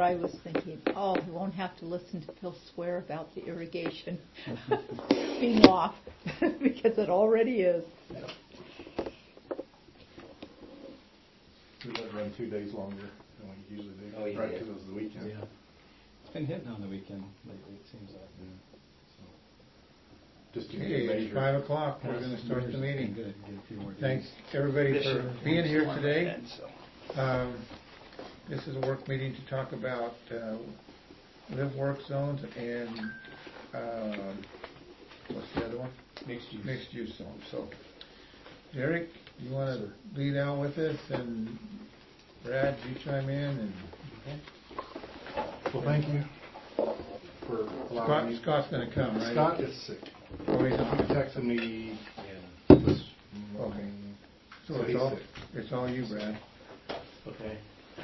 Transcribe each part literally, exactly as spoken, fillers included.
I was thinking. Oh, we won't have to listen to Phil swear about the irrigation being off because it already is. Yep. We let it run two days longer than we usually do. Oh, yeah. Right, because it was the weekend. Yeah. It's been hitting on the weekend lately, it seems like. Yeah. So, just to Okay, get a it's measure. five o'clock. We're going to start the meeting. Good. Get a few more Thanks days. everybody for being here today. End, so. Um, this is a work meeting to talk about uh, live work zones and um, what's the other one? Mixed use. Mixed use zones. So, Derek, you want to lead out with us, and Brad, you chime in, and Well, thank you for allowing Scott, me. Scott's going to come, right? Scott is sick. Oh, he's He on. texted me. Yeah. This, Okay. So So it's he's all, sick. it's all you, Brad. Okay.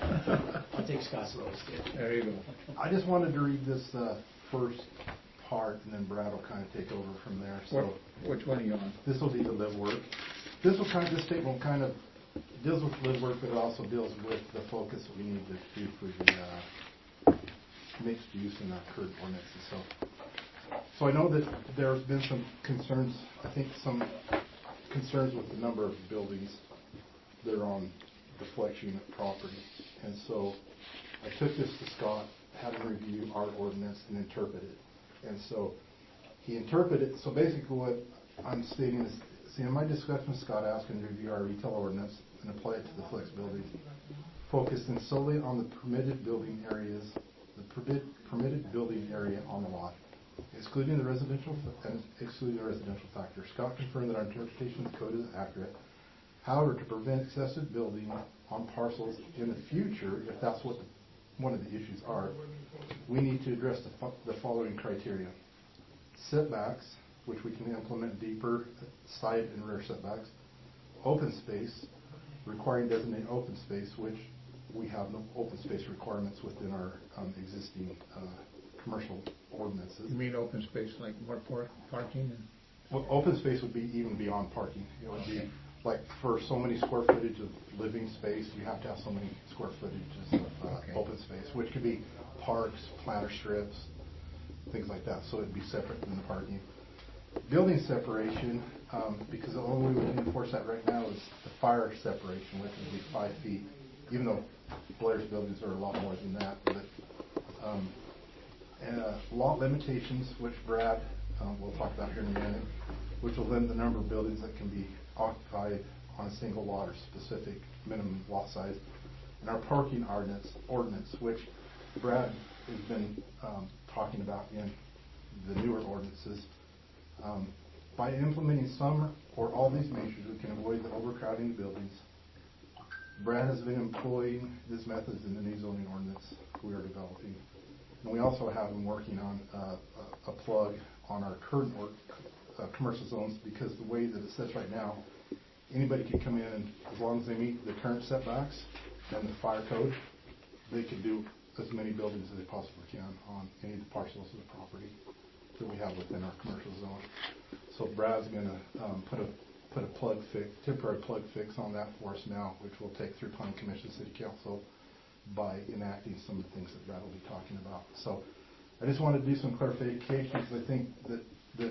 I'll take Scott's role instead. There you go. I just wanted to read this uh, first part, and then Brad will kind of take over from there. So What, which one are you on? this will be the live work. This will kind of, this statement will kind of deals with live work, but it also deals with the focus that we need to do for the uh, mixed use in our current ordinances. So, so I know that there's been some concerns. I think some concerns with the number of buildings that are on the flex unit property, and so I took this to Scott, had him review our ordinance and interpret it. And so he interpreted it. So basically what I'm stating is, see, in my discussion with Scott, I asked him to review our retail ordinance and apply it to the flex buildings, focusing solely on the permitted building areas, the permit, permitted building area on the lot, excluding the residential and excluding the residential factor. Scott confirmed that our interpretation of the code is accurate. However, to prevent excessive building on parcels in the future, if that's what the, one of the issues are, we need to address the, fo the following criteria. Setbacks, which we can implement deeper side and rear setbacks. Open space, requiring designated open space, which we have no open space requirements within our um, existing uh, commercial ordinances. You mean open space like more park, parking? And Well, open space would be even beyond parking. It would be like for so many square footage of living space, you have to have so many square footages of uh, Okay. open space, which could be parks, planter strips, things like that. So it'd be separate than the parking. Building separation, um, because the only way we can enforce that right now is the fire separation, which would be five feet, even though Blair's buildings are a lot more than that. But um, and, uh, lot limitations, which Brad um, will talk about here in a minute, which will limit the number of buildings that can be occupied on a single lot or specific minimum lot size, and our parking ordinance, ordinance which Brad has been um, talking about in the newer ordinances. Um, by implementing some or all these measures, we can avoid the overcrowding of buildings. Brad has been employing these methods in the new zoning ordinance we are developing. And we also have been working on uh, a, a plug on our current or, uh, commercial zones, because the way that it sits right now, anybody can come in and as long as they meet the current setbacks and the fire code, they can do as many buildings as they possibly can on any of the parcels of the property that we have within our commercial zone. So Brad's going to um, put a put a plug fix, temporary plug fix on that for us now, which we'll take through Planning Commission, City Council by enacting some of the things that Brad will be talking about. So I just wanted to do some clarification, because I think that that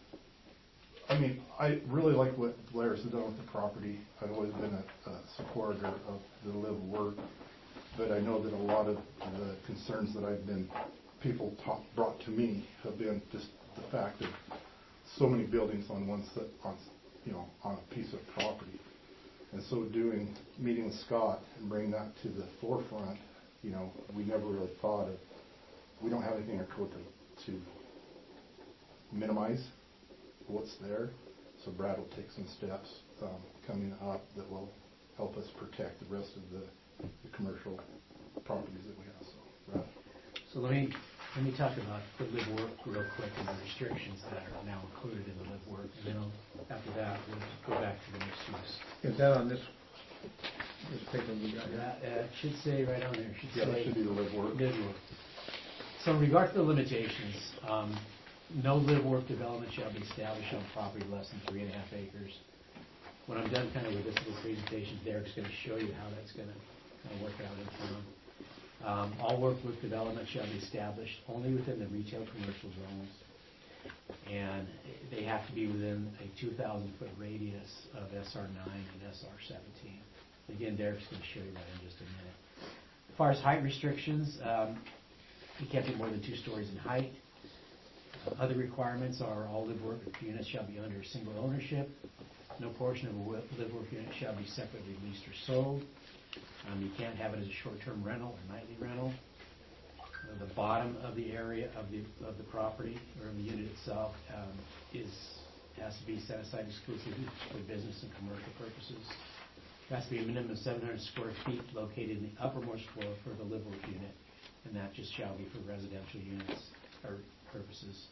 I mean I really like what Blair's done with the property. I've always been a, a supporter of the live work, but I know that a lot of the concerns that I've been people talk, brought to me have been just the fact of so many buildings on one set, on you know on a piece of property, and so doing meeting with Scott and bringing that to the forefront. You know, we never really thought of. We don't have anything in our code to, to minimize what's there, so Brad will take some steps um, coming up that will help us protect the rest of the, the commercial properties that we have. So, Brad. So let me let me talk about the live work real quick and the restrictions that are now included in the live work, and then I'll, after that we'll go back to the mixed use. is that on this this paper we got here? That uh, should say right on there. Should Yeah, say that should be the live work. live work. So in regard to the limitations, um, no live work development shall be established on property less than three and a half acres. When I'm done kind of with this little presentation, Derek's going to show you how that's going to kind of work out in town. Um, all workbook development shall be established only within the retail commercial zones. And they have to be within a two thousand foot radius of S R nine and S R seventeen. Again, Derek's going to show you that in just a minute. As far as height restrictions, um, you can't be more than two stories in height. Uh, other requirements are all live work units shall be under single ownership. No portion of a live work unit shall be separately leased or sold. Um, you can't have it as a short-term rental or nightly rental. Uh, the bottom of the area of the of the property or of the unit itself um, is has to be set aside exclusively for business and commercial purposes. There has to be a minimum of seven hundred square feet located in the uppermost floor for the live work unit, and that just shall be for residential units or purposes.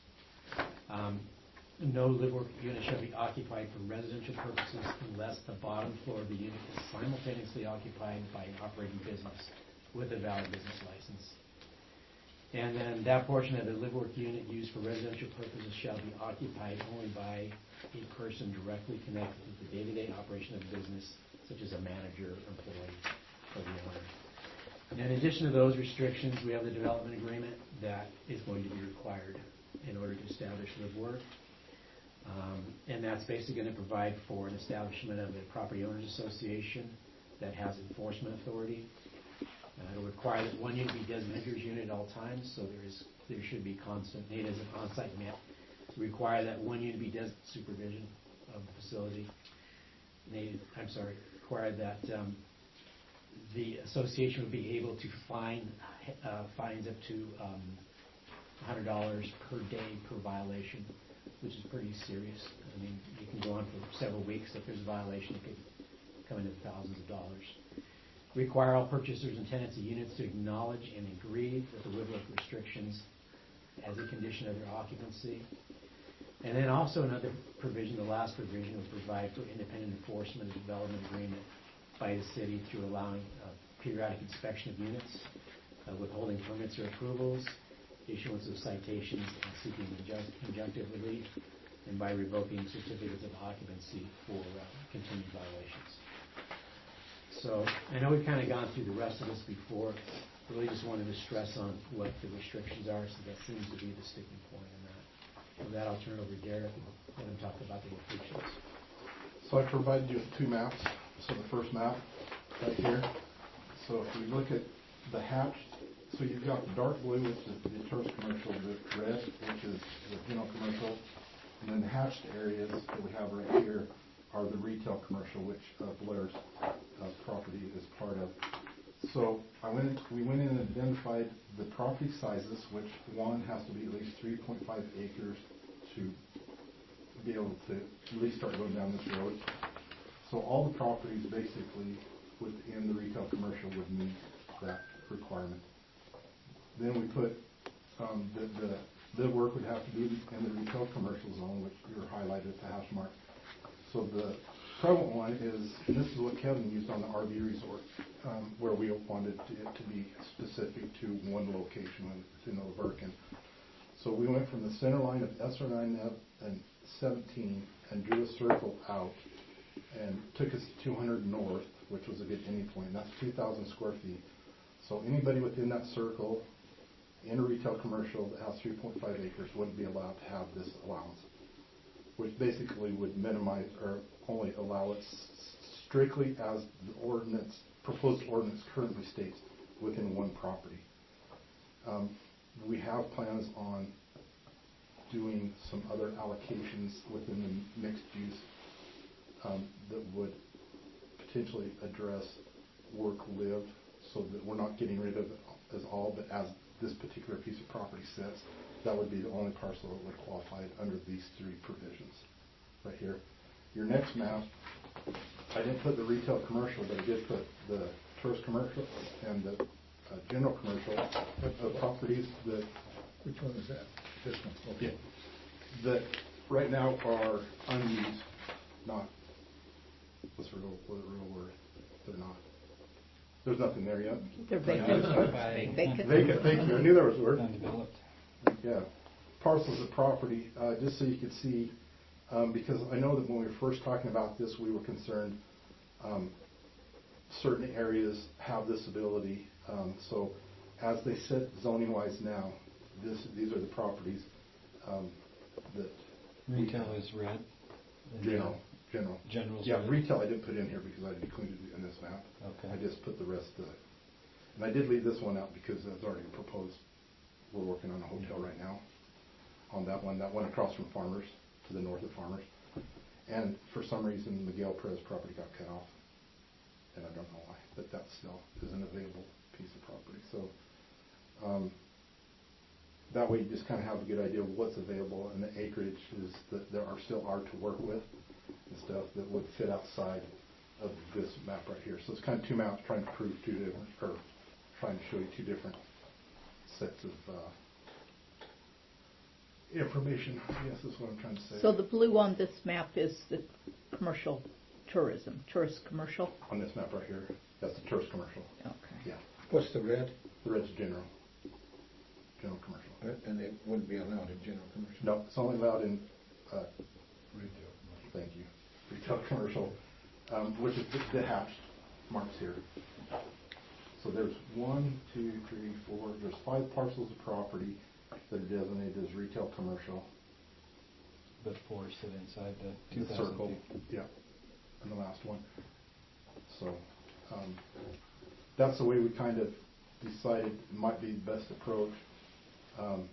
Um, no live work unit shall be occupied for residential purposes unless the bottom floor of the unit is simultaneously occupied by an operating business with a valid business license. And then that portion of the live work unit used for residential purposes shall be occupied only by a person directly connected with the day-to-day operation of the business, such as a manager, employee, or the owner. And in addition to those restrictions, we have the development agreement that is going to be required in order to establish live work. Um, and that's basically going to provide for an establishment of a property owners association that has enforcement authority. Uh, it'll require that one unit be designated as unit at all times, so there is there should be constant need as an on-site map. Require that one unit be designated supervision of the facility. Need, I'm sorry, require that um, the association would be able to fine uh, fines up to um, one hundred dollars per day per violation, which is pretty serious. I mean, you can go on for several weeks. If there's a violation, it could come into thousands of dollars. Require all purchasers and tenants of units to acknowledge and agree with the live work restrictions as a condition of their occupancy. And then also another provision, the last provision, will provide for independent enforcement of the development agreement by the city through allowing uh, periodic inspection of units, uh, withholding permits or approvals, issuance of citations, and seeking injun- injunctive relief, and by revoking certificates of occupancy for uh, continued violations. So I know we've kind of gone through the rest of this before. I really just wanted to stress on what the restrictions are, so that seems to be the sticking point in that. With that, I'll turn it over to Derek and let him talk about the locations. So I provided you with two maps. So the first map right here. So if we look at the hatched, so you've got the dark blue, which is the tourist commercial, the red, which is the general commercial, and then the hatched areas that we have right here are the retail commercial, which uh, Blair's uh, property is part of. So I went in, we went in and identified the property sizes, which one has to be at least three point five acres to be able to at least start going down this road. So all the properties basically within the retail commercial would meet that requirement. Then we put um, the, the live work would have to be in the retail commercial zone, which we were highlighted at the hash mark. So the prevalent one is, and this is what Kevin used on the R V resort, um, where we wanted to, it to be specific to one location within the Birkin. So we went from the center line of S R nine and seventeen and drew a circle out and took us to two hundred north, which was a good ending point, and that's two thousand square feet. So anybody within that circle in a retail commercial that has three point five acres wouldn't be allowed to have this allowance, which basically would minimize or only allow it strictly as the ordinance, proposed ordinance currently states, within one property. Um, we have plans on doing some other allocations within the mixed use um, that would potentially address work live, so that we're not getting rid of it as all, but as this particular piece of property sits, that would be the only parcel that would qualify under these three provisions right here. Your next map, I didn't put the retail commercial, but I did put the tourist commercial and the uh, general commercial of properties that. Which one is that? This one? Okay. Yeah, that right now are unused, not, what's the real, what's the real word? They're not. There's nothing there yet. They're vacant. Vacant. Vacant, thank you. I knew there was a word. Undeveloped. Yeah. Parcels of property, uh, just so you could see, um, because I know that when we were first talking about this, we were concerned um, certain areas have this ability. Um, so as they sit zoning wise now, this, these are the properties, um, that. Retail is red. and General, general. General's Yeah, red. retail I didn't put in here because I included it in this map. Okay. I just put the rest of it. And I did leave this one out because it's already proposed. We're working on a hotel right now on that one, that one across from Farmers, to the north of Farmers. And for some reason, Miguel Perez property got cut off. And I don't know why, but that still is an available piece of property. So, um, that way you just kind of have a good idea of what's available, and the acreage is that there are still are to work with and stuff that would fit outside of this map right here. So it's kind of two maps trying to prove two different, or trying to show you two different sets of uh, information, I guess is what I'm trying to say. So the blue on this map is the commercial tourism, tourist commercial? On this map right here, that's the tourist commercial. Okay. Yeah, What's the red? the red's general, general commercial. And it wouldn't be allowed in general commercial? No, it's only allowed in uh, retail. Thank you. Retail commercial, um, which is the the hatched marks here. So there's one, two, three, four. There's five parcels of property that are designated as retail commercial. But four sit inside the two The thousand circle, feet. yeah, and the last one. So um, that's the way we kind of decided it might be the best approach. Um,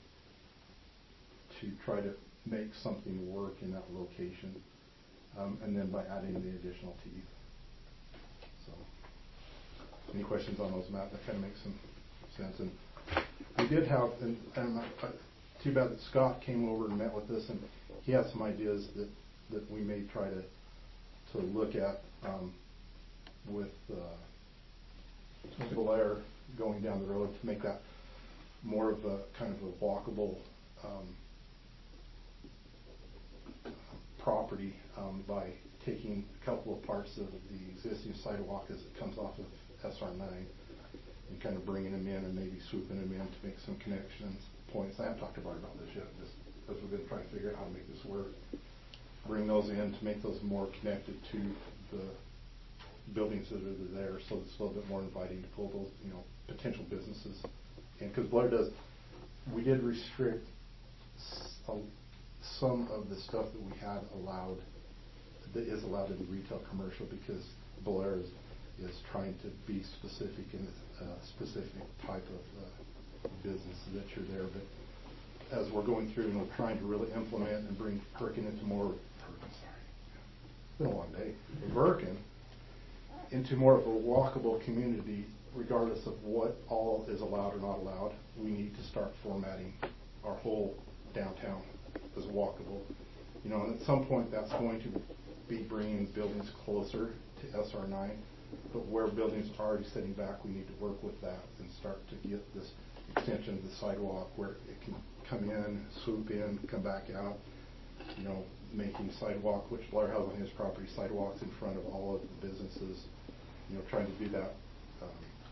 to try to make something work in that location, um, and then by adding the additional teeth. So, any questions on those, Matt? That kind of makes some sense. And we did have, and, and uh, too bad that Scott came over and met with us, and he had some ideas that, that we may try to to look at um, with uh, Blair going down the road to make that more of a kind of a walkable um, property um, by taking a couple of parts of the existing sidewalk as it comes off of S R nine and kind of bringing them in and maybe swooping them in to make some connections, points. I haven't talked to Bart about this yet, just because we're going to try to figure out how to make this work. Bring those in to make those more connected to the buildings that are there, so it's a little bit more inviting to pull those, you know, potential businesses. And because Blair does, we did restrict s- some of the stuff that we had allowed, that is allowed in the retail commercial, because Blair is, is trying to be specific in a specific type of uh, business that you're there. But as we're going through and we're trying to really implement and bring Perkin into more, Perkin, sorry, it's been a long day, Perkin into more of a walkable community, regardless of what all is allowed or not allowed, we need to start formatting our whole downtown as walkable. You know, and at some point that's going to be bringing buildings closer to S R nine, but where buildings are already sitting back, we need to work with that and start to get this extension of the sidewalk where it can come in, swoop in, come back out, you know, making sidewalk, which Blair has on his property, sidewalks in front of all of the businesses, you know, trying to do that. Um,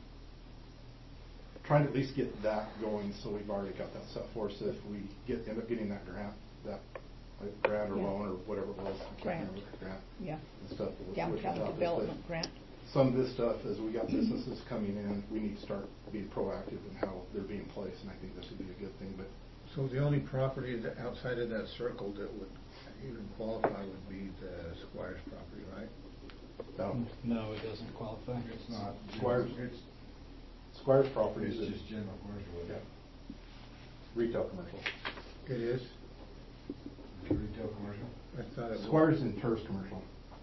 trying to at least get that going, so we've already got that set for us. If we get end up getting that grant, that uh, grant or Yeah. loan or whatever it was, I can't Grant. remember the grant. Yeah. And stuff that was Downtown switching up, development but grant. some of this stuff, as we got businesses coming in, we need to start being proactive in how they're being placed, and I think this would be a good thing. But So the only property that outside of that circle that would even qualify would be the Squires property, right? um, No, it doesn't qualify. It's not. Squires, It's, Squires property it's is just general commercial. yeah, retail commercial. It is? Retail commercial. I thought it was. Squires in tourist commercial.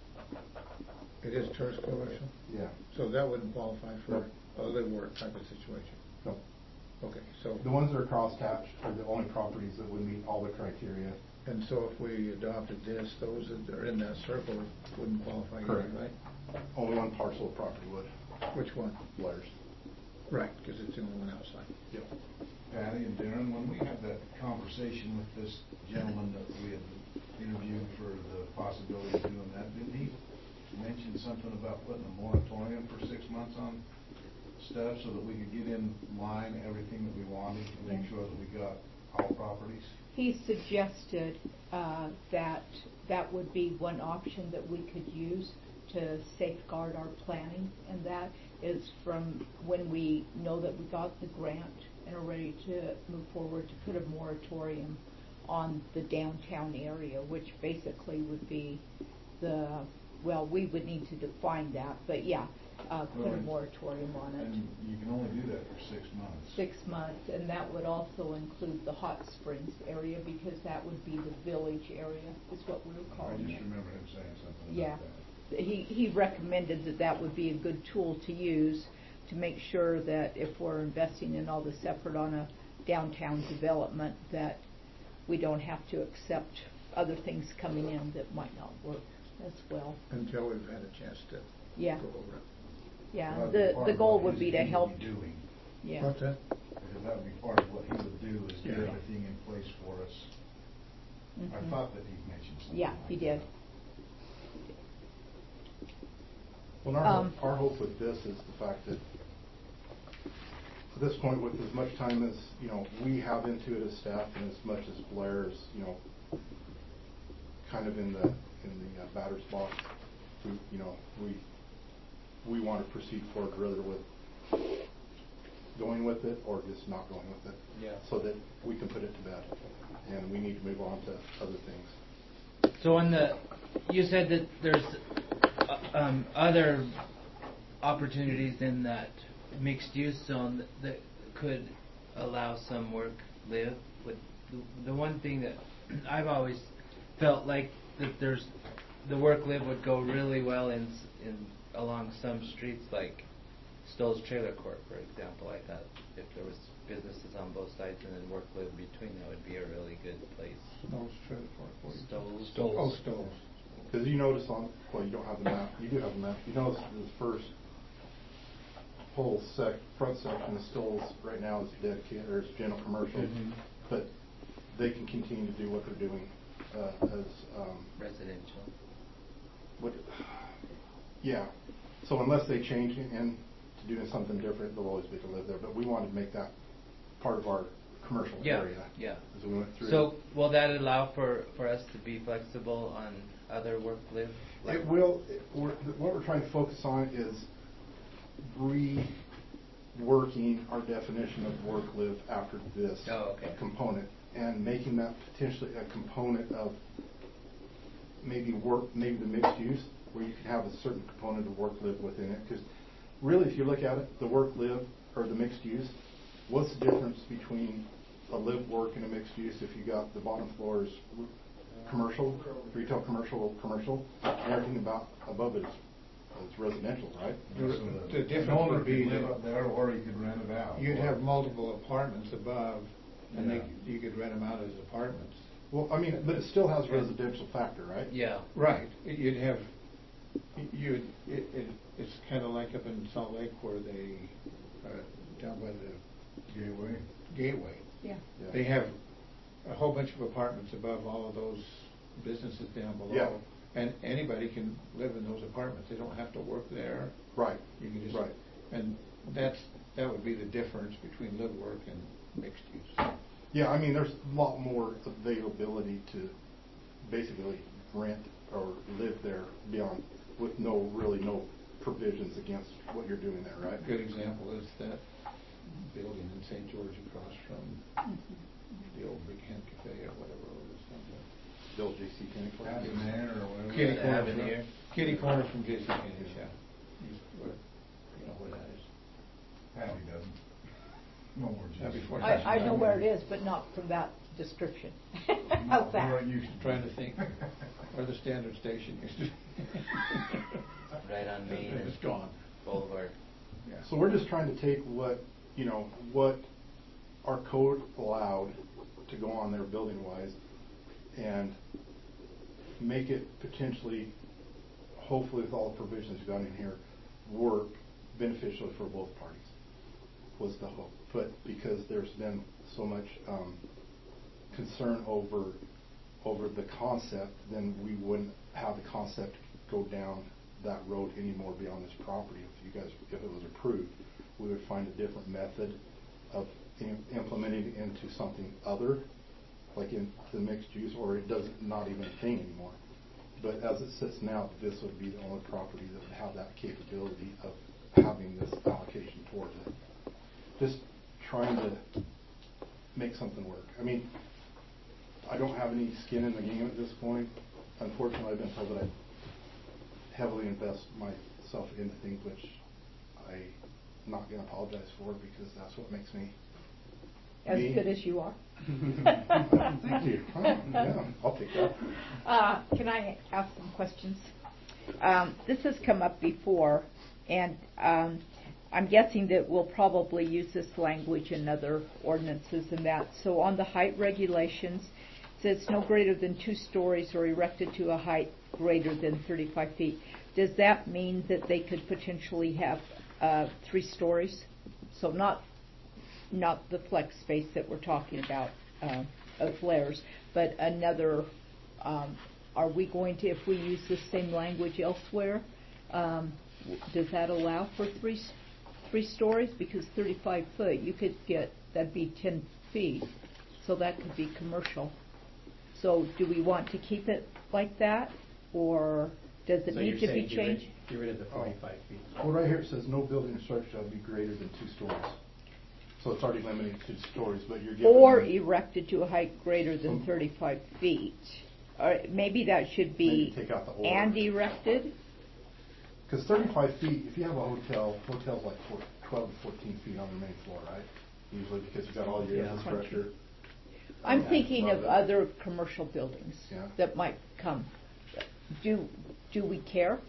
It is tourist commercial? Yeah. So that wouldn't qualify for No. a live work type of situation? No. Okay, so, The ones that are crosshatched are the only properties that would meet all the criteria. and so if we adopted this, those that are in that circle wouldn't qualify either, Correct. right? Only one parcel of property would. Which one? Blair's. Right, because it's the only one outside. Yep. Patty and Darren, when we had that conversation with this gentleman that we had interviewed for the possibility of doing that, didn't he mention something about putting a moratorium for six months on stuff so that we could get in line everything that we wanted to make sure that we got all properties? He suggested uh, that that would be one option that we could use to safeguard our planning, and that is from when we know that we got the grant and are ready to move forward to put a moratorium on the downtown area, which basically would be the, well, we would need to define that, but yeah, uh, put a Right. moratorium on it. And you can only do that for six months. Six months, and that would also include the hot springs area, because that would be the village area, is what we were I calling just it. remember him saying something Yeah. about that. He, he recommended that that would be a good tool to use to make sure that if we're investing in all this effort on a downtown development, that we don't have to accept other things coming in that might not work as well. Until we've had a chance to Yeah. go over it. Yeah, That'd be the, part the of goal what would his- be to he help. be doing. Yeah. What's that? Because that would be part of what he would do, is get Yeah. everything in place for us. I Mhm. thought that he mentioned something Yeah, like he that. did. Well, our, Um, hope, our hope with this is the fact that at this point, with as much time as, you know, we have into it as staff, and as much as Blair is, you know, kind of in the, in the uh, batter's box, we, you know, we, we want to proceed forward rather with going with it or just not going with it. Yeah. So that we can put it to bed, and we need to move on to other things. So on the, you said that there's uh, um, other opportunities in that mixed use zone that, that could allow some work live. With the, the one thing that I've always felt like that there's the work live would go really well in s- in along some streets like Stoll's Trailer Court, for example. I thought if there was businesses on both sides and then work live between, that would be a really good place. Stoves, trailer park, what do you- Stoll's. Stoll's. Oh, Stoves. Because you notice on, well, you don't have the map, you do have the map, you notice this first whole sec, front section of Stoll's right now is dedicated, or is general commercial, Mhm. but they can continue to do what they're doing, uh, as, um, Residential. what, yeah. So unless they change it and to doing something different, they'll always be able to live there, but we wanted to make that part of our commercial Yeah, area. yeah. As we went through. So will that allow for, for us to be flexible on other work live? It will, it- we're, what we're trying to focus on is reworking our definition of work-live after this Oh, okay. component, and making that potentially a component of maybe work, maybe the mixed use, where you can have a certain component of work-live within it. Because really, if you look at it, the work-live or the mixed use, what's the difference between a live-work and a mixed use if you got the bottom floor is commercial, retail, commercial, commercial, and everything about above it is, is residential, right? The- So the an difference owner would be could live that up there, or he could rent it out. You'd or- have multiple apartments above, and they, Yeah. you could rent them out as apartments. Well, I mean, but it still has residential factor, right? Yeah. Right, you'd have, you'd, it, it, it's kind of like up in Salt Lake where they, uh, down by the Gateway. Gateway. Yeah. Yeah. They have a whole bunch of apartments above all of those businesses down below. Yeah. And anybody can live in those apartments, they don't have to work there. Right. You can just, Right. and that's, that would be the difference between live work and mixed use. Yeah, I mean, there's a lot more availability to basically rent or live there beyond, with no, really no provisions against what you're doing there, A right? good example is that building in Saint George across from the old Big Hen Cafe or whatever it was. Bill J C Penney. Avenir or whatever. Kitty the corner from, Avenir. kitty corner from J C Penney's, yeah. East- where- You know where that is. Abby doesn't. No more That'd be J C. four- I, I know where it is, but not from that description. How's that? Where it used to be. Trying to think where the Standard Station used to be. Right on Main It's and gone. Boulevard. Yeah. So we're just trying to take what, you know, what our code allowed to go on there building wise and make it potentially, hopefully with all the provisions we've got in here, work beneficially for both parties, was the hope. But because there's been so much um, concern over over the concept, then we wouldn't have the concept go down that road anymore beyond this property. If you guys, if it was approved, we would find a different method of im- implementing it into something other, like in the mixed use, or it doesn't, not even a thing anymore. But as it sits now, this would be the only property that would have that capability of having this allocation towards it. Just trying to make something work. I mean, I don't have any skin in the game at this point. Unfortunately, I've been told that I heavily invest myself into things which I'm not going to apologize for, because that's what makes me As me. good as you are. Thank you. Oh, yeah, I'll take that. Uh, can I ask some questions? Um, this has come up before, and um, I'm guessing that we'll probably use this language in other ordinances and that. So on the height regulations, it says no greater than two stories or erected to a height greater than thirty-five feet. Does that mean that they could potentially have uh, three stories? So not not the flex space that we're talking about uh, of flares, but another. Um, are we going to, if we use the same language elsewhere, um, does that allow for three three stories? Because thirty-five foot, you could get, that'd be ten feet, so that could be commercial. So do we want to keep it like that, or does it So need you're to be saying get rid- changed? Get rid of the forty-five feet. Well, right here it says no building or structure shall be greater than two stories. So it's already limited to stories, but you're giving Or them- erected to a height greater than Um, thirty-five feet. Or maybe that should be Maybe take out the or. and erected. Because thirty-five feet, if you have a hotel, hotel's like four, twelve to fourteen feet on the main floor, right? Usually because you've got all your Yeah. infrastructure. I'm Yeah, thinking of above it. other commercial buildings Yeah. that might come. Do do we care?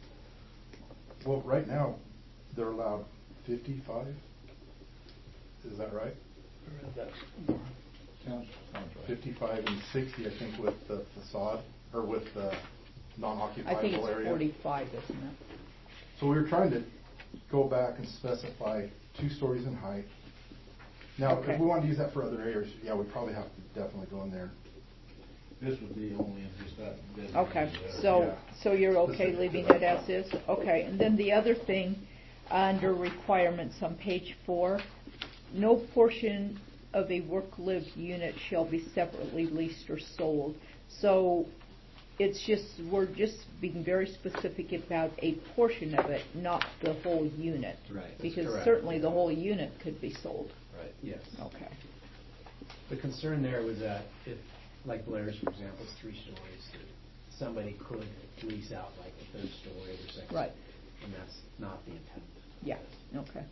Well, right now, they're allowed fifty-five. Is that right? Sounds, sounds right. fifty-five and sixty, I think, with the facade, or with the I non-occupiable think it's area. forty-five, isn't it? So we were trying to go back and specify two stories in height. Now, Okay. if we wanted to use that for other areas, yeah, we probably have to definitely go in there. This would be only in just that business. Okay, so, Yeah. so you're okay Specific to leaving that. it as is? Okay, and then the other thing, under requirements on page four, no portion of a work-live unit shall be separately leased or sold. So it's just, we're just being very specific about a portion of it, not the whole unit. Right, that's Because correct. certainly the whole unit could be sold. Right, yes. Okay. The concern there was that if, like Blair's, for example, is three stories, that somebody could lease out like the third story or second. Right. And that's not the intent. Yeah, okay.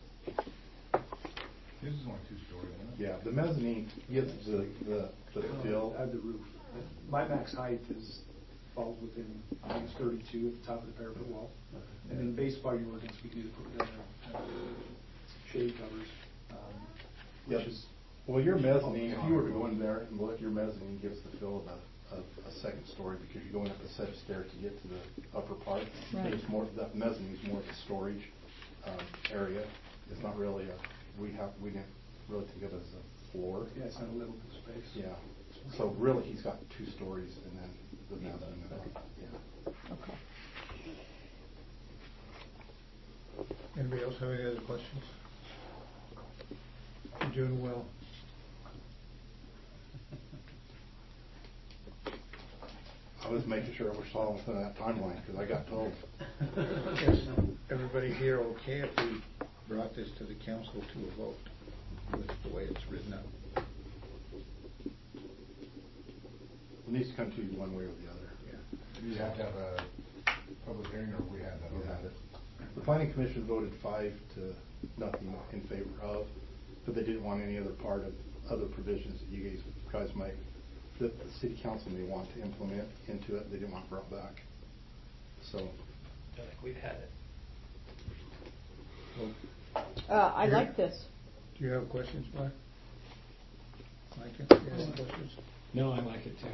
This is only two story, isn't it? Yeah, the mezzanine gives the, the, the feel. Add the roof. My max height is, falls within, I think it's thirty-two at the top of the parapet wall. And then based by your ordinance, we can either put in uh, shade covers, um, which Yep. is. Well, your mezzanine, if you were to go in there and look, your mezzanine gives the feel of a, of a second story, because you're going up a set of stairs to get to the upper part. Right. And it's more, that mezzanine is more of a storage, um, area. It's not really a, we have, we didn't really think of it as a floor. Yeah, it's not a livable space. Yeah, so really, he's got two stories and then the mezzanine. Yeah. Okay. Anybody else have any other questions? You're doing well. I was making sure I was following within that timeline, because I got told. Is everybody here okay if we brought this to the council to a vote with the way it's written up? It needs to come to you one way or the other. Yeah. Do you have to have a public hearing, or we have that? We had it. The planning commission voted five to nothing in favor of, but they didn't want any other part of other provisions that you guys, guys might, that the city council may want to implement into it. They didn't want brought back. So, I feel like we've had it. Well, Uh, I Here. like this. do you have questions, Blair? Micah, do you have any questions? No, I like it too.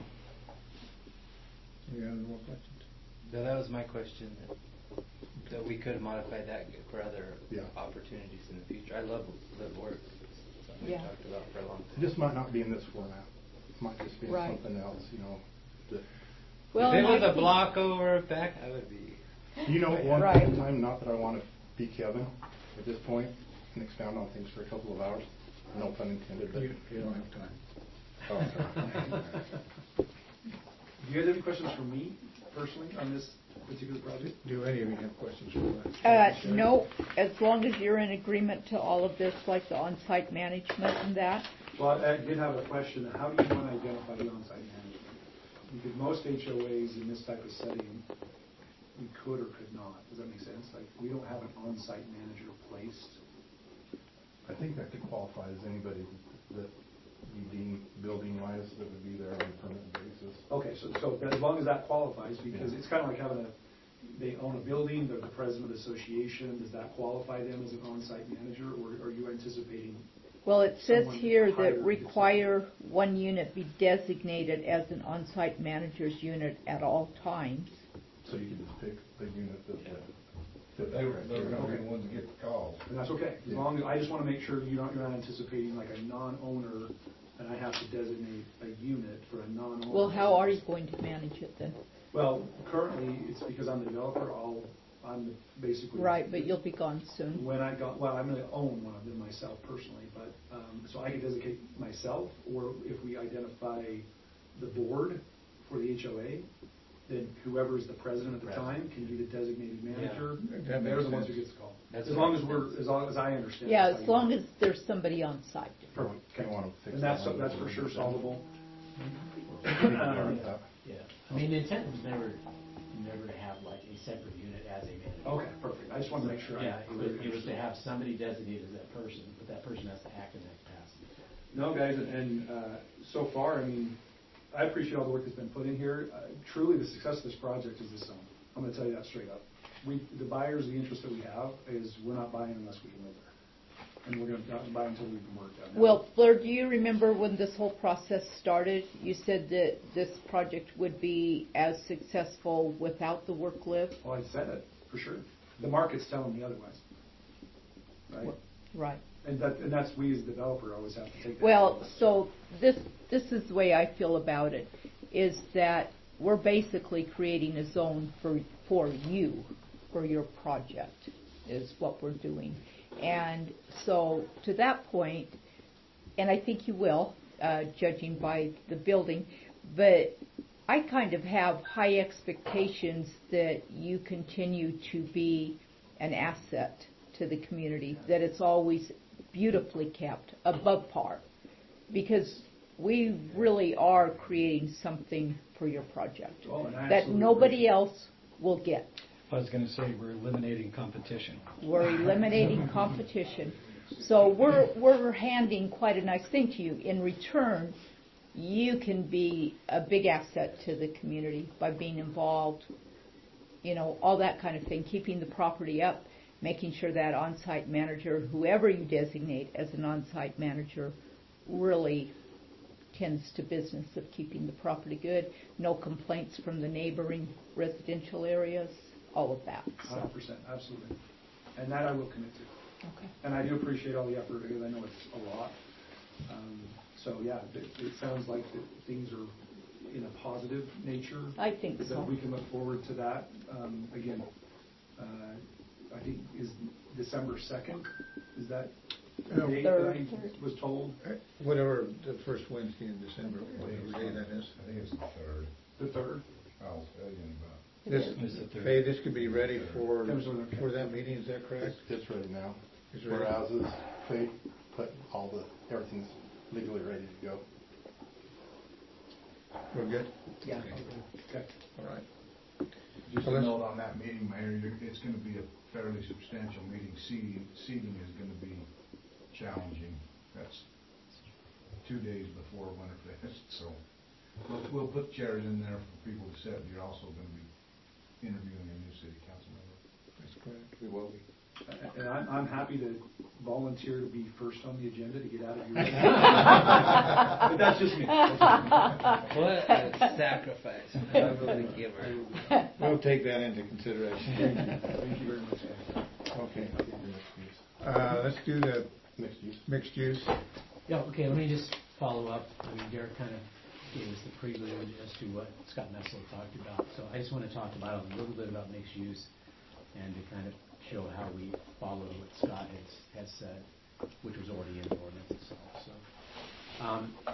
Do you have any more questions? No, that was my question, that, that we could modify that for other Yeah. opportunities in the future. I love live work. It's something Yeah. we've talked about for a long it time. just might not be in this format. It might just be in Right. something else, you know. that- Well, if it and I was a think- block over back, I would be. You know, at one Right. point in time, not that I want to be Kevin at this point and expound on things for a couple of hours, no pun intended, but. You, you don't have time. Oh, sorry. Do you guys have any questions for me personally on this particular project? Do any of you have questions for Uh, that? no, as long as you're in agreement to all of this, like the on-site management and that. Well, I did have a question. How do you want to identify the on-site management? Because most H O As in this type of setting, we could or could not. Does that make sense? Like, we don't have an on-site manager placed. I think that could qualify as anybody that you deem building-wise that would be there on a permanent basis. Okay, so, so as long as that qualifies, because it's kind of like having a, they own a building, they're the president of the association, does that qualify them as an on-site manager, or are you anticipating? Well, it says Someone here hired that to require one unit be designated as an on-site manager's unit at all times. So you can just pick the unit that would fit They, that were- they're criteria. gonna be the ones that get the calls. And that's okay, as Yeah. long as, I just want to make sure you don't, you're not anticipating like a non-owner, and I have to designate a unit for a non-owner. Well, how are you going to manage it then? Well, currently, it's because I'm the developer, I'll, I'm the- basically. Right, but you'll be gone soon. When I got, well, I'm gonna own one of them myself personally, but, um, so I can designate myself, or if we identify the board for the H O A, then whoever is the president at the time can be the designated manager. That and They're makes the ones who sense. gets the call. That's As what long I- as we're, as long as I understand. Yeah, that's as how you long do as it. there's somebody on site. Perfect. You don't want to fix And that's, that that's for sure solvable. Yeah, I mean, the intent was never, never to have like a separate unit as a manager. Okay, perfect. I just want to make sure. I Yeah, it was, clearly it was to understand. have somebody designated as that person, but that person has to act in that capacity. No, guys, and, and uh, so far, I mean, I appreciate all the work that's been put in here. Uh, Truly, the success of this project is this zone. I'm going to tell you that straight up. We, the buyers, the interest that we have is we're not buying unless we can live there. And we're going to not buy until we can work out. Well, Blair, do you remember when this whole process started? You said that this project would be as successful without the work live? Well, I said it, for sure. The market's telling me otherwise. Right? Right. And that, and that's, we as a developer always have to take that. Well, so this, this is the way I feel about it, is that we're basically creating a zone for, for you, for your project, is what we're doing. And so to that point, and I think you will, uh, judging by the building, but I kind of have high expectations that you continue to be an asset to the community, that it's always beautifully kept, above par, because we really are creating something for your project Well, and I that absolutely nobody agree. else will get. I was gonna say, we're eliminating competition. We're eliminating competition. So we're, we're handing quite a nice thing to you. In return, you can be a big asset to the community by being involved, you know, all that kind of thing, keeping the property up, making sure that on-site manager, whoever you designate as an on-site manager, really tends to business of keeping the property good, no complaints from the neighboring residential areas, all of that. So, one hundred percent, absolutely. And that I will commit to. okay. And I do appreciate all the effort, because I know it's a lot. Um, So, yeah, it, it sounds like that things are in a positive nature. I think so. That we can look forward to that. Um, Again, uh, I think is December second, is that the Uh, date that I Third. was told? Uh, Whatever the first Wednesday in December, whatever day that is. I think it's the third. The third? I'll tell you in about. This, Is it the- Faye, this could be ready for, That was on the- for that meeting, is that correct? It's, it's ready now. It's ready. Whereas is they put all the, everything's legally ready to go. We're good? Yeah. Okay. Okay. All right. Just So a let's- note on that meeting, Mayor, you're- it's going to be a fairly substantial meeting. Seating, seating is going to be challenging. That's two days before Winterfest, so we'll, we'll put chairs in there for people to sit. You're also going to be interviewing a new city council member. That's correct, we will be. And I'm, I'm happy to volunteer to be first on the agenda to get out of your. But that's just me. That's just me. What a sacrifice for the giver. We'll take that into consideration. Thank you very much, guys. Okay. Mixed use. Uh, let's do the Mixed use. mixed use. Yeah, okay, let me just follow up. I mean, Derek kind of gave us the prelude as to what Scott Messel talked about. So I just want to talk about a little bit about mixed use and to kind of show how we follow what Scott has, has said, which was already in the ordinance itself. So, um,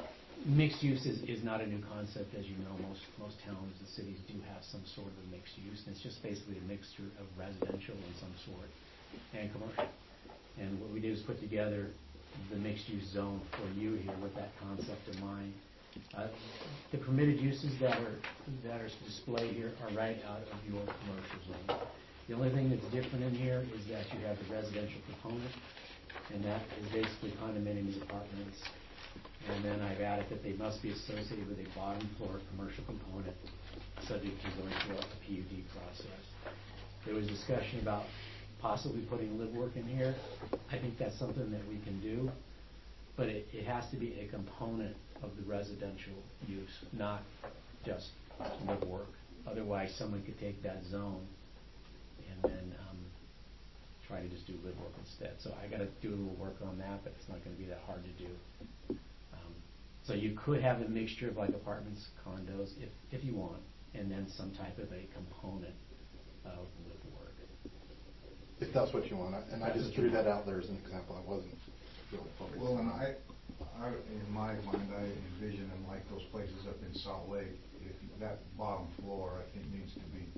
Mixed use is, is not a new concept, as you know. Most, most towns and cities do have some sort of mixed use, and it's just basically a mixture of residential in some sort and commercial. And what we did is put together the mixed use zone for you here with that concept in mind. Uh, the permitted uses that are, that are displayed here are right out of your commercial zone. The only thing that's different in here is that you have the residential component, and that is basically condominiums, apartments. And then I've added that they must be associated with a bottom floor commercial component subject to going through a P U D process. There was discussion about possibly putting live work in here. I think that's something that we can do, but it, it has to be a component of the residential use, not just live work. Otherwise, someone could take that zone and then um, try to just do live work instead. So I got to do a little work on that, but it's not going to be that hard to do. Um, so you could have a mixture of like apartments, condos, if if you want, and then some type of a component of live work. If that's what you want, and I just threw that out there as an example. I wasn't really focused. Well, and on I, I, in my mind, I envision them like those places up in Salt Lake. If that bottom floor, I think, needs to be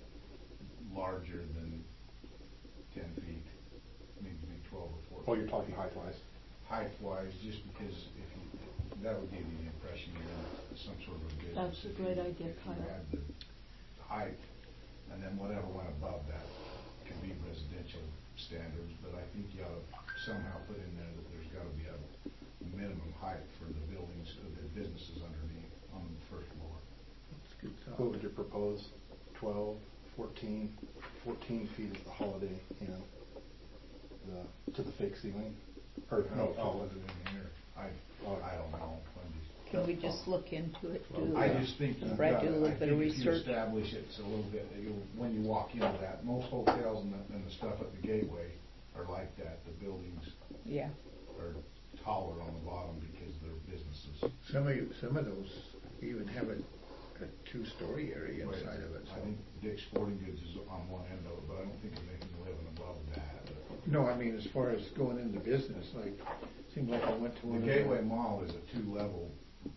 larger than ten feet. It needs to be twelve or fourteen. Oh, you're talking height-wise. Height-wise, just because if you, that would give you the impression you're in some sort of a business. That's a If great you- idea, If you Kyle. had the height, and then whatever went above that could be residential standards, but I think you ought to somehow put in there that there's gotta be a minimum height for the buildings, or the businesses underneath on the first floor. That's good thought. What would you propose? twelve, fourteen? fourteen feet is the Holiday Inn, the, to the fake ceiling? Or, no, I'll oh, put it in here. I, I don't know. I'm just- Can we just look into it? Do I a- just think you've Brad, got, do a little I bit of think if you research. establish it's a little bit, you, when you walk into that, most hotels and the, and the stuff at the gateway are like that. The buildings Yeah. are taller on the bottom because they're businesses. Some of, you- some of those even have a, a two-story area Wait, inside of it, I so. think Dick's Sporting Goods is on one end of it, but I don't think they can live above that. No, I mean, as far as going into business, like, seemed like I went to The one. of Gateway Mall is a two-level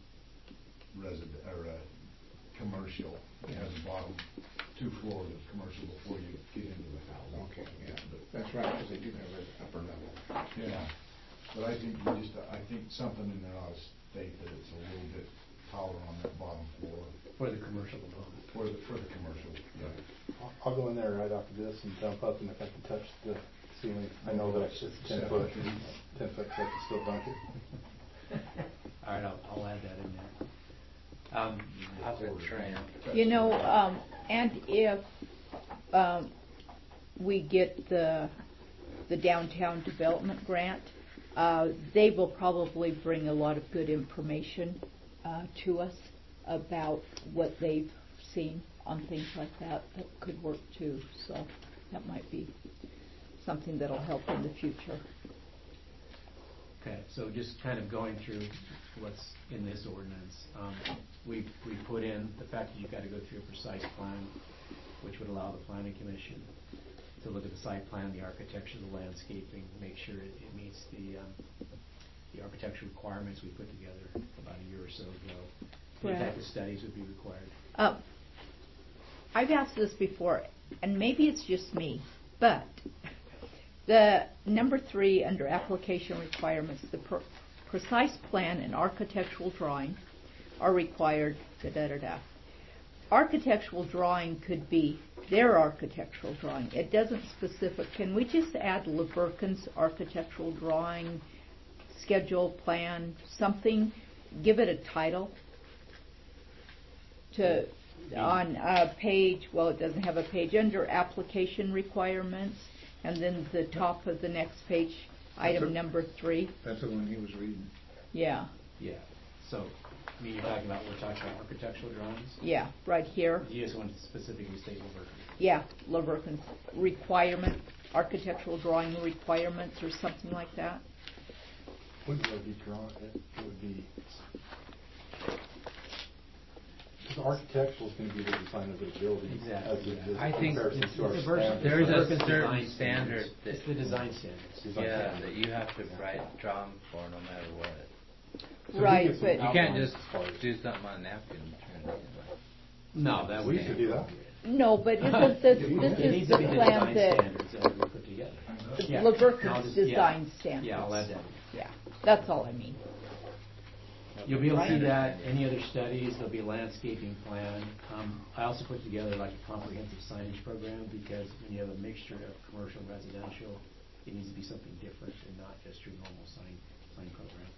resident, or a commercial. It has a bottom, two floors of commercial before you get into the house. Okay, yeah, that's right, because they do have an upper level. Yeah, but I think you just, I think something in there ought to state that it's a little bit taller on that bottom floor For the commercial component. for the, for the commercial, yeah. I'll- I'll go in there right after this and jump up, and if I can touch the ceiling, I know that it's ten foot, ten foot, so I can still dunk it. All right, I'll, I'll add that in there. Um, How's it train? You know, um, and if, um, we get the, the downtown development grant, uh, they will probably bring a lot of good information, uh, to us about what they've seen on things like that, that could work too, so that might be something that'll help in the future. Okay, so just kind of going through what's in this ordinance. Um, we we put in the fact that you've got to go through a precise plan, which would allow the planning commission to look at the site plan, the architecture, the landscaping, make sure it, it meets the um, the architectural requirements we put together about a year or so ago. Any Right. type of studies would be required. Uh, I've asked this before, and maybe it's just me, but the number three under application requirements, the per- precise plan and architectural drawing are required. Da da da da. Architectural drawing could be their architectural drawing. It doesn't specific. Can we just add LeBurkin's architectural drawing, schedule, plan, something? Give it a title. To on a page, well, it doesn't have a page under application requirements, and then the top of the next page, item a- number three. That's the one he was reading. Yeah, Yeah. So, I mean, you're talking about we're talking about architectural drawings. yeah, right here. You just want to specifically state LeBurkin. Yeah, LeBurkin's requirement, architectural drawing requirements, or something like that. Wouldn't really be drawn, it it would be, the architectural is going to be the design of the building. Exactly, As it yeah. is I in think comparison It's, to our it's a version. standard. There is a Lurkin's certain design standard that- It's the design standards. Design Yeah, standard. that you have to write, draw 'em for no matter what. So he Right, gets some but- You can't outlines just as far as- do something on a napkin and turn it in. like- No, that We would used to do that. No, but isn't this, It this needs is to the be the plan design that, standards that we put together. Yeah. I'll Laverca's just- yeah. design standards. Yeah, I'll add that. Yeah, that's all I mean. You'll be able to see Right. that, any other studies, there'll be a landscaping plan. Um, I also put together like a comprehensive signage program, because when you have a mixture of commercial and residential, it needs to be something different and not just your normal sign, sign program.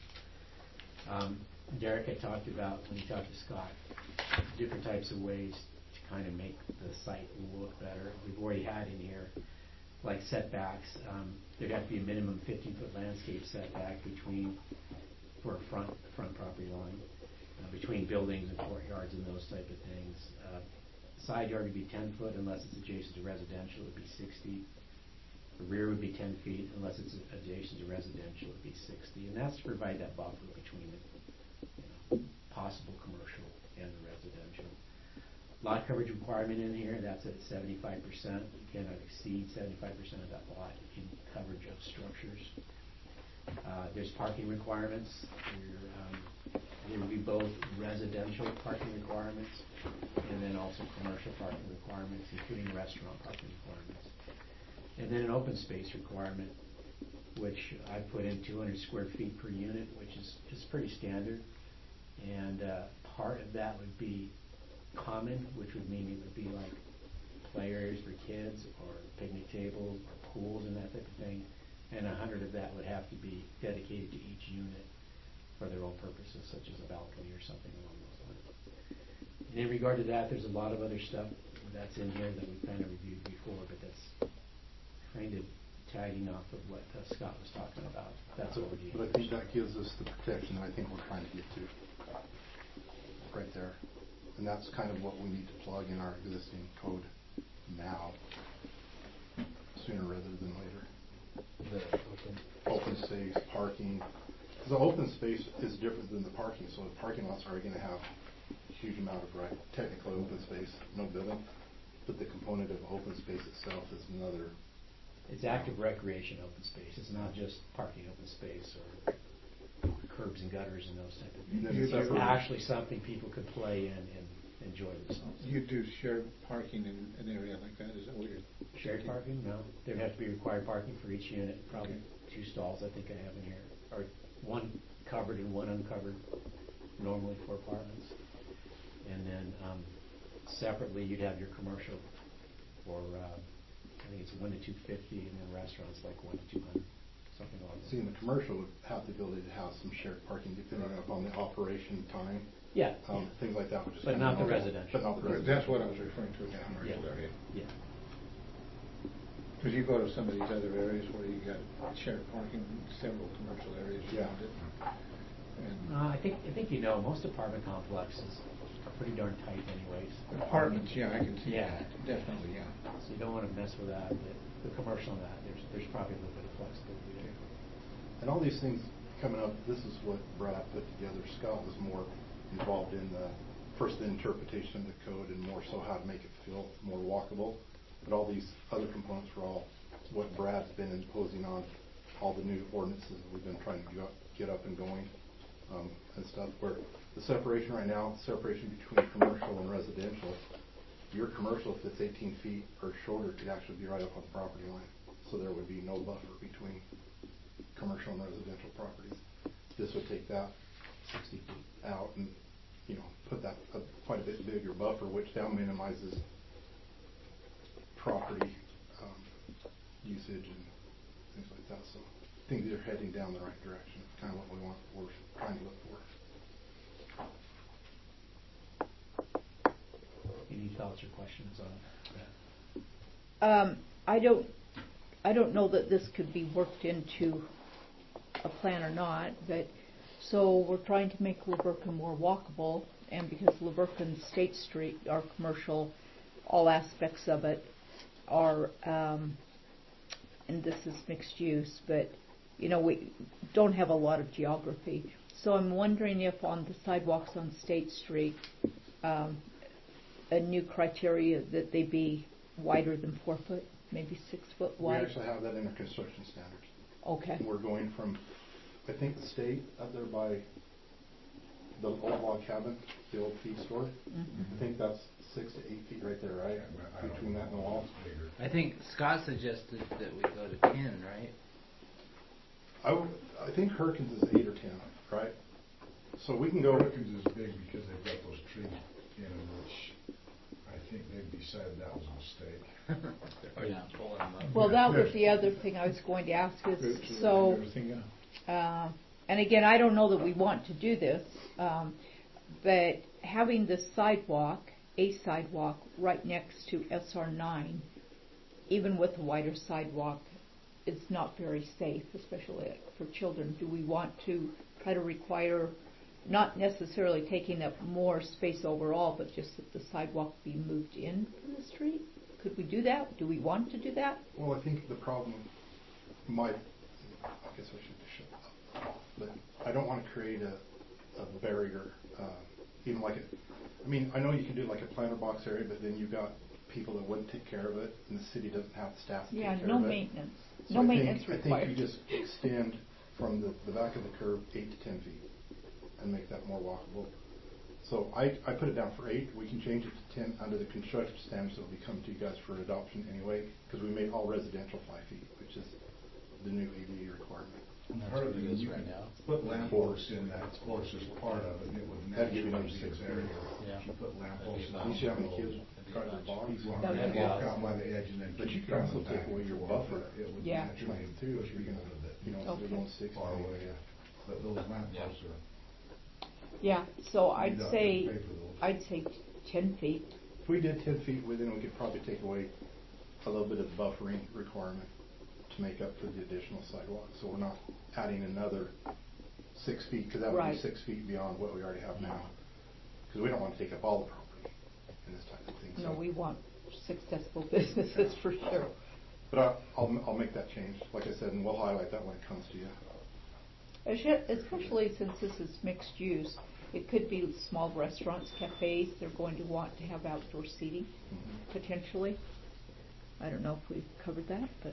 Um, Derek had talked about, when he talked to Scott, different types of ways to kind of make the site look better. We've already had in here, like setbacks, um, there'd have to be a minimum fifteen-foot landscape setback between, for a front, front property line, uh, between buildings and courtyards and those type of things. Uh, Side yard would be ten foot unless it's adjacent to residential, it would be sixty. The rear would be ten feet unless it's adjacent to residential, it would be sixty. And that's to provide that buffer between the, you know, possible commercial and the residential. Lot coverage requirement in here, that's at seventy-five percent. You cannot exceed seventy-five percent of that lot in coverage of structures. Uh, there's parking requirements. There, um, there will be both residential parking requirements and then also commercial parking requirements, including restaurant parking requirements. And then an open space requirement, which I put in two hundred square feet per unit, which is, is pretty standard. And uh, part of that would be common, which would mean it would be like play areas for kids or picnic tables or pools and that type of thing. And a hundred of that would have to be dedicated to each unit for their own purposes, such as a balcony or something along those lines. And in regard to that, there's a lot of other stuff that's in here that we've kind of reviewed before, but that's kind of tagging off of what uh, Scott was talking about. That's So- what we're But I think that gives us the protection that I think we're trying to get to, right there. And that's kind of what we need to plug in our existing code now, sooner rather than later. The open. Open space, parking, because the open space is different than the parking, so the parking lots are going to have a huge amount of, right, technically open space, no building, but the component of open space itself is another. It's active recreation open space. It's not just parking open space or curbs and gutters and those type of things. And then It's separate- actually something people could play in and enjoy themselves. You do shared parking in an area like that, is that what you're? Shared parking? No. There'd have to be required parking for each unit, probably two stalls I think I have in here, or one covered and one uncovered, normally for apartments. And then um, separately, you'd have your commercial for, uh, I think it's one to two fifty, and then restaurants like one to two hundred, something along those See, in the lines. commercial would have the ability to have some shared parking depending upon the operation time, Yeah, um, things like that, which is. But kind not of the normal. residential. But not the residential. That's what I was referring to, in the commercial Yeah. area. yeah. Because you go to some of these other areas where you got shared parking, several commercial areas Yeah. around it. And Uh, I think, I think you know, most apartment complexes are pretty darn tight anyways. apartments, yeah, I can see Yeah. that, definitely, yeah. So you don't want to mess with that. The, the commercial on that, there's, there's probably a little bit of flexibility there. And all these things coming up, this is what Brad put together. Scott was more involved in the first interpretation of the code and more so how to make it feel more walkable. But all these other components were all what Brad's been imposing on all the new ordinances that we've been trying to get up, get up and going um, and stuff. Where the separation right now, separation between commercial and residential, your commercial, if it's eighteen feet or shorter, could actually be right up on the property line. So there would be no buffer between commercial and residential properties. This would take that sixty feet out and, you know, put that a quite a bit bigger buffer, which now minimizes property um, usage and things like that. So things are heading down the right direction. It's kind of what we want, we're trying to look for. Any thoughts or questions on that? Um, I don't, I don't know that this could be worked into a plan or not, but, so we're trying to make Laverca more walkable, and because Laverca and State Street are commercial, all aspects of it are, um, and this is mixed use, but, you know, we don't have a lot of geography. So I'm wondering if on the sidewalks on State Street, um, a new criteria that they be wider than four foot, maybe six foot We wide. actually have that in our construction standards. Okay. We're going from, I think the state up there by the old log cabin, the old feed store. Mhm. I think that's six to eight feet right there, right? I don't Between know. that and the wall. It's bigger. I think Scott suggested that we go to ten, right? I would, I think Herkins is eight or ten, right? So we can go. Perkins is big because they've got those trees in them, which I think they've decided that was a mistake. Yeah. Well, that was the other thing I was going to ask is, so, Everything, yeah. uh, and again, I don't know that we want to do this, um, but having the sidewalk, a sidewalk right next to S R nine, even with a wider sidewalk, it's not very safe, especially for children. Do we want to try to require, not necessarily taking up more space overall, but just that the sidewalk be moved in from the street? Could we do that? Do we want to do that? Well, I think the problem might, I guess I should shut up, but I don't want to create a, a barrier, uh, even like a, I mean, I know you can do like a planter box area, but then you've got people that wouldn't take care of it, and the city doesn't have the staff to Yeah, take care no of it. maintenance. So No I maintenance think, required. I think you just extend from the, the back of the curb eight to ten feet and make that more walkable. So I, I put it down for eight. We can change it to ten under the construction standards that will be coming to you guys for adoption anyway, because we made all residential five feet, which is the new A D U requirement. And that's what it Hardly is you right could now. Put lamp posts in that closest part of it, and it would That'd give naturally you be another its six area. Yeah. If you put lamp That'd be posts in about- At least you have any kids That'd be drive their about- box. People That would want to be walk awesome. out by the edge and then But you keep can coming also back take away and your forth. buffer. It would Yeah. naturally too, push if you're people gonna, to the you know, so they're going six far anyway. away. But those lamp Yeah. posts are. Yeah, so I'd you'd have to say, pay for those. I'd say ten feet. If we did ten feet within, we could probably take away a little bit of buffering requirement to make up for the additional sidewalk. So we're not adding another six feet, because that would Right. be six feet beyond what we already have now. Because we don't want to take up all the property in this type of thing. No, so- we want successful businesses for sure. But I- I'll, I'll make that change, like I said, and we'll highlight that when it comes to you. Especially since this is mixed use, it could be small restaurants, cafes, they're going to want to have outdoor seating, Mhm. potentially. I don't know if we've covered that, but,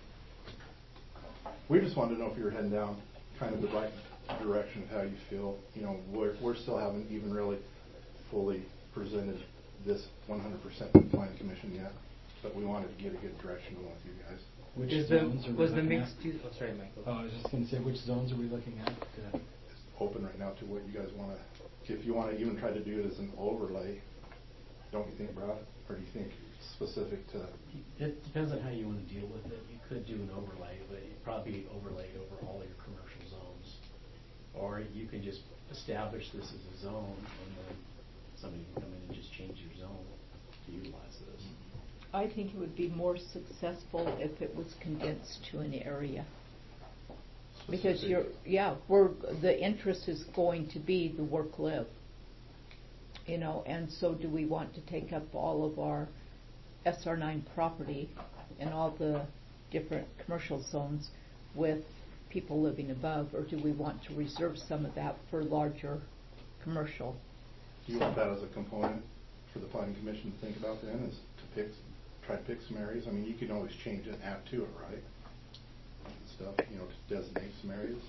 We just wanted to know if you were heading down kind of the right direction of how you feel. You know, we're, we're still haven't even really fully presented this one hundred percent to the planning commission yet, but we wanted to get a good direction with you guys. Which Is the, zones are we was the looking mixed at? use, oh, sorry, Michael. Oh, I was just gonna say, which zones are we looking at? Uh, It's open right now to what you guys want to, if you want to even try to do it as an overlay, don't you think, Brad? Or do you think specific to, It depends on how you want to deal with it. You could do an overlay, but it'd probably overlay over all your commercial zones. Or you can just establish this as a zone, and then somebody can come in and just change your zone to utilize this. I think it would be more successful if it was condensed to an area. Because specific? you're, yeah, we're, the interest is going to be the work-live. You know, and so do we want to take up all of our S R nine property and all the different commercial zones with people living above, or do we want to reserve some of that for larger commercial? do you want that as a component for the planning commission to think about then, is to pick, try to pick some areas? I mean, you can always change it and add to it, right? And stuff, you know, to designate some areas,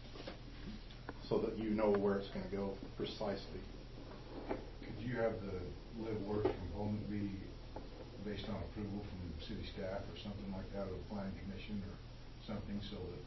so that you know where it's gonna go precisely. Could you have the live work component be based on approval from city staff or something like that, or the planning commission or something, so that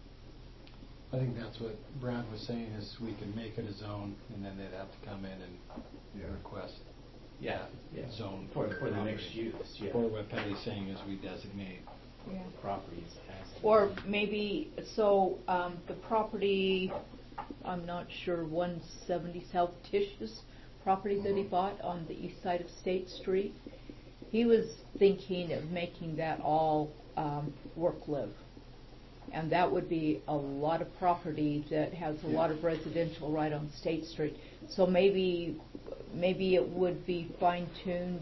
I think that's what Brad was saying, is we can make it a zone, and then they'd have to come in and Yeah. request Yeah, yeah. zone. For, for the property. mixed use, yeah. Or what Patty's saying is we designate. Yeah. Properties as. Or maybe, so, um, the property, I'm not sure, one seventy South Tish's property that he Mhm. bought on the east side of State Street. He was thinking of making that all, um, work-live. And that would be a lot of property that has a lot of residential right on State Street. So maybe, maybe it would be fine-tuned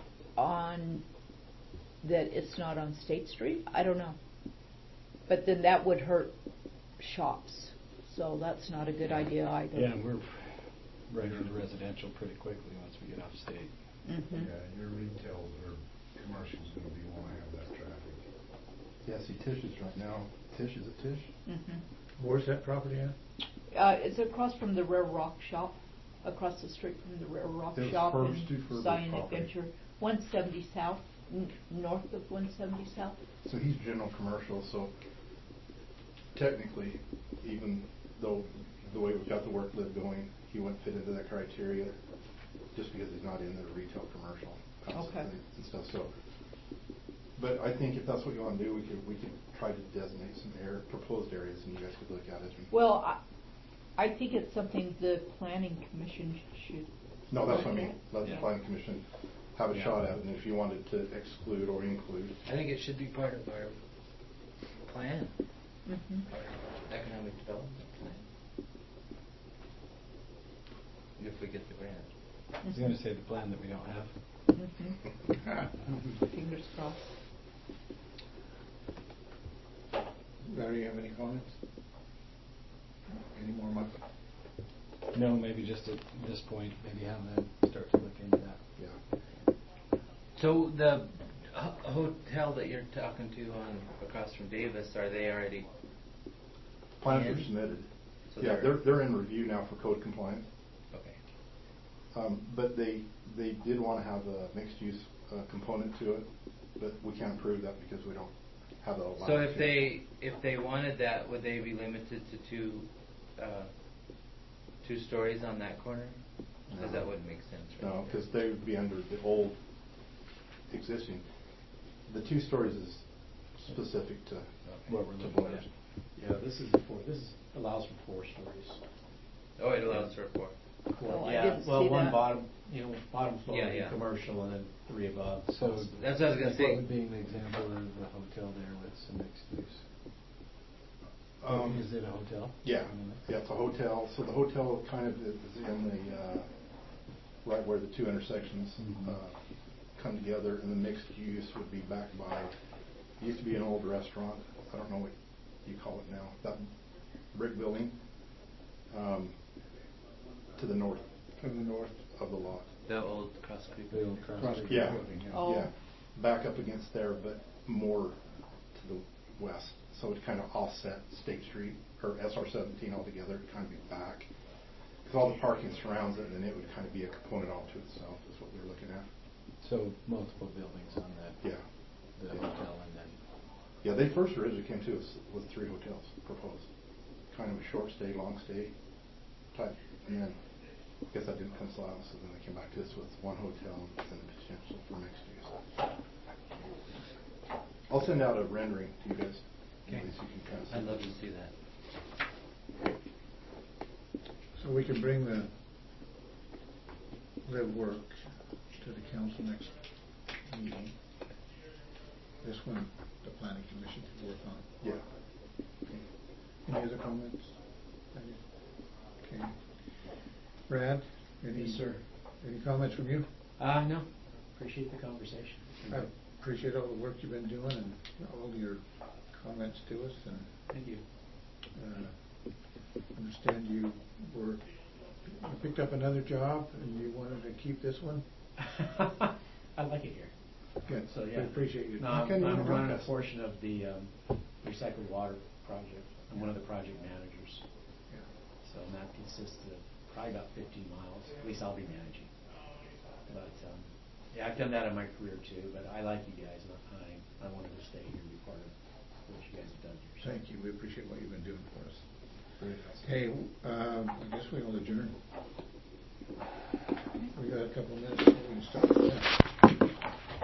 on that it's not on State Street? I don't know. But then that would hurt shops, so that's not a good idea either. Yeah, and we're right into residential pretty quickly once we get off state. Mm-hmm. yeah, your retail or commercial's gonna be one I have that traffic. Yeah, see, Tish is right now, Tish, is it Tish? Mm-hmm. Where's that property at? Uh, it's across from the Rare Rock Shop, across the street from the Rare Rock There's Shop Herb's and Two Furby Zion property. Adventure, one seventy South, n- north of one seventy South. So he's general commercial, so technically, even though the way we've got the work live going, he wouldn't fit into that criteria just because he's not in the retail commercial concept Okay. and stuff, so. But I think if that's what you want to do, we could, we could try to designate some air, proposed areas, and you guys could look at it. and- Well, I, I think it's something the planning commission should. No, that's what I look mean, at. let the Yeah. planning commission have a Yeah. shot at it, and if you wanted to exclude or include. I think it should be part of our plan, Mhm. our economic development plan. If we get the grant. I was gonna say the plan that we don't have. Mhm. Fingers crossed. Larry, you have any comments? Any more, Mike? No, maybe just at this point, maybe have them start to look into that. Yeah. So the ho- hotel that you're talking to on across from Davis, are they already? Plans in? are submitted. So Yeah, they're- they're, they're in review now for code compliance. Okay. Um, but they, they did want to have a mixed-use uh, component to it, but we can't approve that because we don't have the allowance. So if yet. they if they wanted that, would they be limited to two uh, two stories on that corner? Because No. that wouldn't make sense, right? No, because they would be under the old existing. The two stories is specific to What we're to looking Blair's. Yeah, this is the four, this is, allows for four stories. Oh, it allows for four. Oh, I Yeah, didn't well, see one that. bottom, you know, bottom floor Yeah, would be yeah. commercial and then three above. So That's what I was gonna like say. What would be an example of the hotel there with some mixed use? Um, Is it a hotel? Yeah, yeah, it's a hotel. So the hotel kind of is in the, uh, right where the two intersections Mhm. uh, come together, and the mixed use would be back by, it used to be an old restaurant. I don't know what you call it now. That brick building um, to the north To the north. of the lot. The old Cross Creek. The old Cross Cross Creek Yeah, building, yeah. Oh. yeah. Back up against there, but more to the west. So it kind of offset State Street or S R seventeen altogether. It'd kind of be back. Because all the parking surrounds it, and then it would kind of be a component all to itself, is what we're looking at. So multiple buildings on that. Yeah. The hotel and then. Yeah, they first originally came to us with three hotels proposed. Kind of a short stay, long stay type. And then, I guess that didn't pencil out, so then they came back to us with one hotel and the potential for mixed use. I'll send out a rendering to you guys. Okay. At least you can kind of see I'd love it. to see that. So we can bring the live work to the council next meeting. This one, the planning commission can work on. Yeah. Any other comments? Any? Okay. Brad, any? Yes, sir. Any comments from you? Uh, no, appreciate the conversation. I appreciate all the work you've been doing and all your comments to us, and Thank you. uh, understand you were, you picked up another job and you wanted to keep this one? I like it here. Good, So, we yeah. appreciate you. No, How I'm, can you I'm interrupt running a us? portion of the um, recycled water project. I'm one of the project managers. Yeah. So and that consists of probably about fifteen miles, at least I'll be managing. But, um, yeah, I've done that in my career too, but I like you guys, and I, I wanted to stay here and be part of what you guys have done here. So Thank you, we appreciate what you've been doing for us. Great. Okay, um, I guess we'll adjourn. We got a couple minutes before we can start.